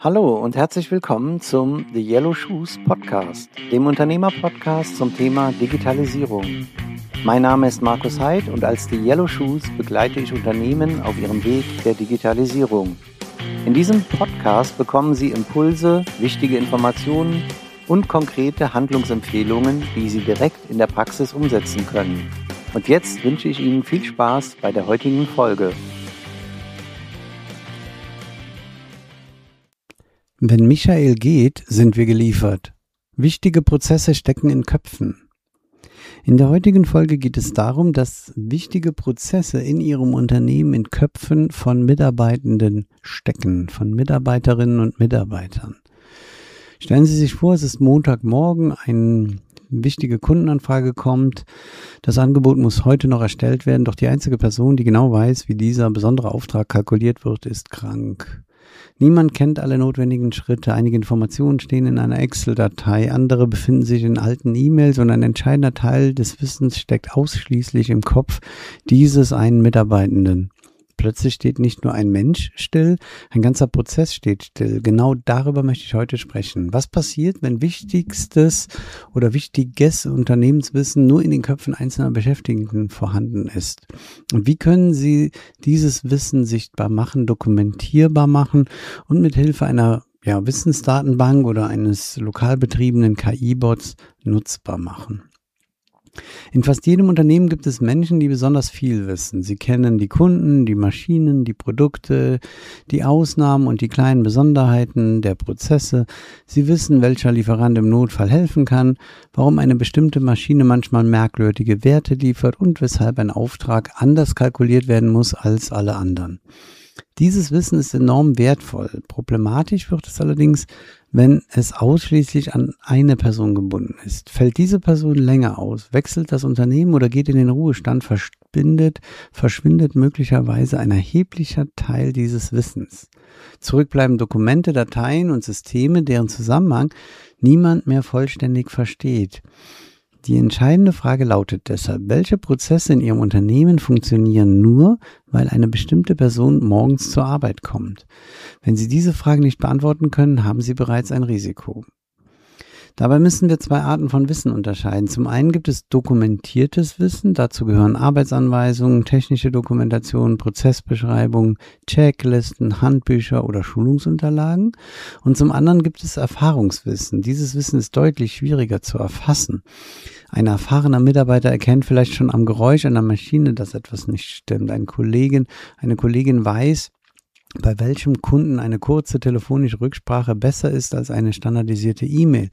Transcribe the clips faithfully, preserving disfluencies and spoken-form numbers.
Hallo und herzlich willkommen zum The Yellow Shoes Podcast, dem Unternehmer-Podcast zum Thema Digitalisierung. Mein Name ist Markus Heid und als The Yellow Shoes begleite ich Unternehmen auf ihrem Weg der Digitalisierung. In diesem Podcast bekommen Sie Impulse, wichtige Informationen und konkrete Handlungsempfehlungen, die Sie direkt in der Praxis umsetzen können. Und jetzt wünsche ich Ihnen viel Spaß bei der heutigen Folge. Wenn Michael geht, sind wir geliefert. Wichtige Prozesse stecken in Köpfen. In der heutigen Folge geht es darum, dass wichtige Prozesse in Ihrem Unternehmen in Köpfen von Mitarbeitenden stecken, von Mitarbeiterinnen und Mitarbeitern. Stellen Sie sich vor, es ist Montagmorgen, eine wichtige Kundenanfrage kommt. Das Angebot muss heute noch erstellt werden, doch die einzige Person, die genau weiß, wie dieser besondere Auftrag kalkuliert wird, ist krank. Niemand kennt alle notwendigen Schritte, einige Informationen stehen in einer Excel-Datei, andere befinden sich in alten E-Mails und ein entscheidender Teil des Wissens steckt ausschließlich im Kopf dieses einen Mitarbeitenden. Plötzlich steht nicht nur ein Mensch still, ein ganzer Prozess steht still. Genau darüber möchte ich heute sprechen. Was passiert, wenn wichtigstes oder wichtiges Unternehmenswissen nur in den Köpfen einzelner Beschäftigten vorhanden ist? Und wie können Sie dieses Wissen sichtbar machen, dokumentierbar machen und mit Hilfe einer ja, Wissensdatenbank oder eines lokal betriebenen K I-Bots nutzbar machen? In fast jedem Unternehmen gibt es Menschen, die besonders viel wissen. Sie kennen die Kunden, die Maschinen, die Produkte, die Ausnahmen und die kleinen Besonderheiten der Prozesse. Sie wissen, welcher Lieferant im Notfall helfen kann, warum eine bestimmte Maschine manchmal merkwürdige Werte liefert und weshalb ein Auftrag anders kalkuliert werden muss als alle anderen. Dieses Wissen ist enorm wertvoll. Problematisch wird es allerdings, wenn es ausschließlich an eine Person gebunden ist. Fällt diese Person länger aus, wechselt das Unternehmen oder geht in den Ruhestand, verschwindet, verschwindet möglicherweise ein erheblicher Teil dieses Wissens. Zurück bleiben Dokumente, Dateien und Systeme, deren Zusammenhang niemand mehr vollständig versteht. Die entscheidende Frage lautet deshalb, welche Prozesse in Ihrem Unternehmen funktionieren nur, weil eine bestimmte Person morgens zur Arbeit kommt? Wenn Sie diese Frage nicht beantworten können, haben Sie bereits ein Risiko. Dabei müssen wir zwei Arten von Wissen unterscheiden. Zum einen gibt es dokumentiertes Wissen, dazu gehören Arbeitsanweisungen, technische Dokumentation, Prozessbeschreibungen, Checklisten, Handbücher oder Schulungsunterlagen. Und zum anderen gibt es Erfahrungswissen. Dieses Wissen ist deutlich schwieriger zu erfassen. Ein erfahrener Mitarbeiter erkennt vielleicht schon am Geräusch einer Maschine, dass etwas nicht stimmt. Ein Kollegin, eine Kollegin weiß, bei welchem Kunden eine kurze telefonische Rücksprache besser ist als eine standardisierte E-Mail.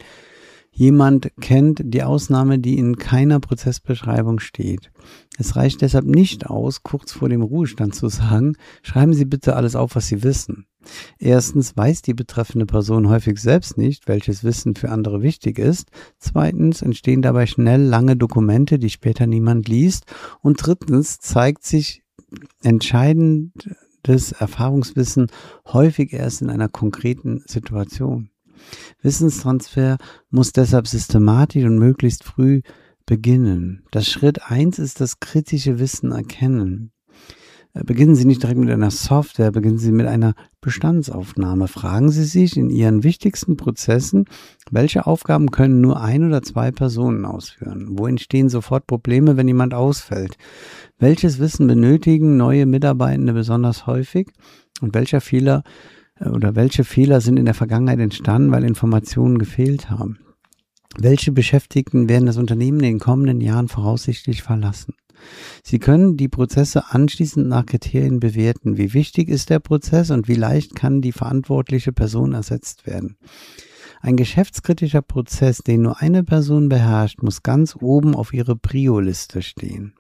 Jemand kennt die Ausnahme, die in keiner Prozessbeschreibung steht. Es reicht deshalb nicht aus, kurz vor dem Ruhestand zu sagen, schreiben Sie bitte alles auf, was Sie wissen. Erstens weiß die betreffende Person häufig selbst nicht, welches Wissen für andere wichtig ist. Zweitens entstehen dabei schnell lange Dokumente, die später niemand liest. Und drittens zeigt sich entscheidend das Erfahrungswissen häufig erst in einer konkreten Situation. Wissenstransfer muss deshalb systematisch und möglichst früh beginnen. Das Schritt eins ist das kritische Wissen erkennen. Beginnen Sie nicht direkt mit einer Software, beginnen Sie mit einer Bestandsaufnahme. Fragen Sie sich in Ihren wichtigsten Prozessen, welche Aufgaben können nur ein oder zwei Personen ausführen? Wo entstehen sofort Probleme, wenn jemand ausfällt? Welches Wissen benötigen neue Mitarbeitende besonders häufig? Und welcher Fehler oder welche Fehler sind in der Vergangenheit entstanden, weil Informationen gefehlt haben? Welche Beschäftigten werden das Unternehmen in den kommenden Jahren voraussichtlich verlassen? Sie können die Prozesse anschließend nach Kriterien bewerten. Wie wichtig ist der Prozess und wie leicht kann die verantwortliche Person ersetzt werden? Ein geschäftskritischer Prozess, den nur eine Person beherrscht, muss ganz oben auf Ihrer Prio-Liste stehen.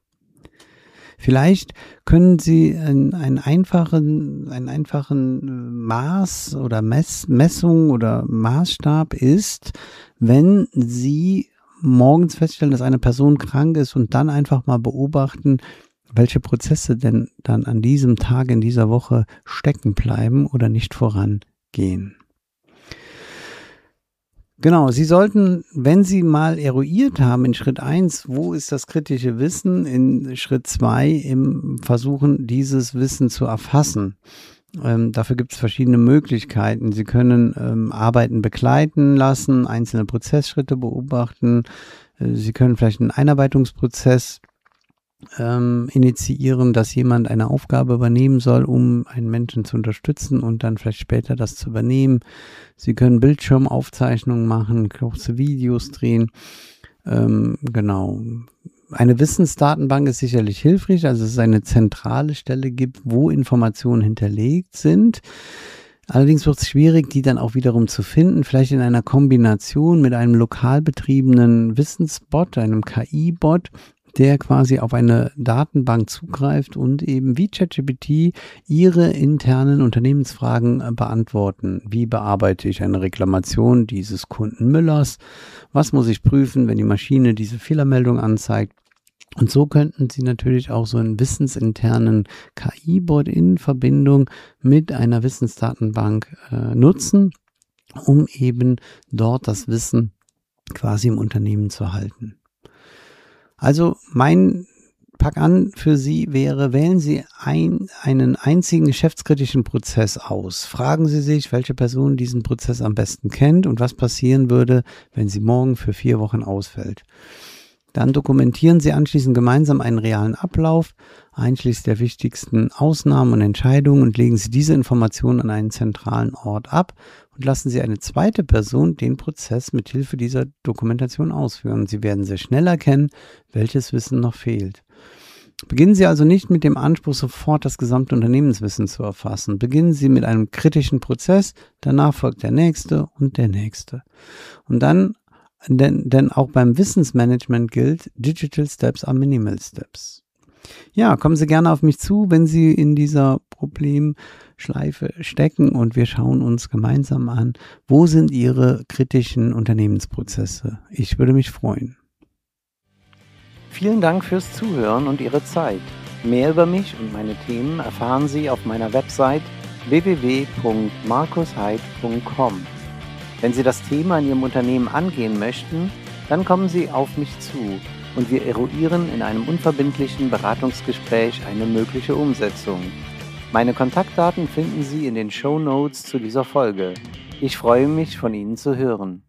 Vielleicht können Sie einen, einen einfachen, einen einfachen Maß oder Mess, Messung oder Maßstab ist, wenn Sie morgens feststellen, dass eine Person krank ist und dann einfach mal beobachten, welche Prozesse denn dann an diesem Tag, in dieser Woche stecken bleiben oder nicht vorangehen. Genau, Sie sollten, wenn Sie mal eruiert haben in Schritt eins, wo ist das kritische Wissen, in Schritt zwei im Versuchen, dieses Wissen zu erfassen. Ähm, dafür gibt es verschiedene Möglichkeiten. Sie können ähm, Arbeiten begleiten lassen, einzelne Prozessschritte beobachten. Äh, Sie können vielleicht einen Einarbeitungsprozess ähm, initiieren, dass jemand eine Aufgabe übernehmen soll, um einen Menschen zu unterstützen und dann vielleicht später das zu übernehmen. Sie können Bildschirmaufzeichnungen machen, kurze Videos drehen. Ähm, genau. Eine Wissensdatenbank ist sicherlich hilfreich, also dass es eine zentrale Stelle gibt, wo Informationen hinterlegt sind. Allerdings wird es schwierig, die dann auch wiederum zu finden, vielleicht in einer Kombination mit einem lokal betriebenen Wissensbot, einem K I-Bot, der quasi auf eine Datenbank zugreift und eben wie ChatGPT ihre internen Unternehmensfragen äh, beantworten. Wie bearbeite ich eine Reklamation dieses Kunden Müllers? Was muss ich prüfen, wenn die Maschine diese Fehlermeldung anzeigt? Und so könnten Sie natürlich auch so einen wissensinternen K I-Bot in Verbindung mit einer Wissensdatenbank äh, nutzen, um eben dort das Wissen quasi im Unternehmen zu halten. Also mein Pack an für Sie wäre, wählen Sie ein, einen einzigen geschäftskritischen Prozess aus. Fragen Sie sich, welche Person diesen Prozess am besten kennt und was passieren würde, wenn sie morgen für vier Wochen ausfällt. Dann dokumentieren Sie anschließend gemeinsam einen realen Ablauf, einschließlich der wichtigsten Ausnahmen und Entscheidungen, und legen Sie diese Informationen an einen zentralen Ort ab und lassen Sie eine zweite Person den Prozess mit Hilfe dieser Dokumentation ausführen. Sie werden sehr schnell erkennen, welches Wissen noch fehlt. Beginnen Sie also nicht mit dem Anspruch, sofort das gesamte Unternehmenswissen zu erfassen. Beginnen Sie mit einem kritischen Prozess, danach folgt der nächste und der nächste. Und dann, denn, denn auch beim Wissensmanagement gilt, Digital Steps are Minimal Steps. Ja, kommen Sie gerne auf mich zu, wenn Sie in dieser Problemschleife stecken, und wir schauen uns gemeinsam an, wo sind Ihre kritischen Unternehmensprozesse. Ich würde mich freuen. Vielen Dank fürs Zuhören und Ihre Zeit. Mehr über mich und meine Themen erfahren Sie auf meiner Website w w w punkt markus heid punkt com. Wenn Sie das Thema in Ihrem Unternehmen angehen möchten, dann kommen Sie auf mich zu und wir eruieren in einem unverbindlichen Beratungsgespräch eine mögliche Umsetzung. Meine Kontaktdaten finden Sie in den Shownotes zu dieser Folge. Ich freue mich, von Ihnen zu hören.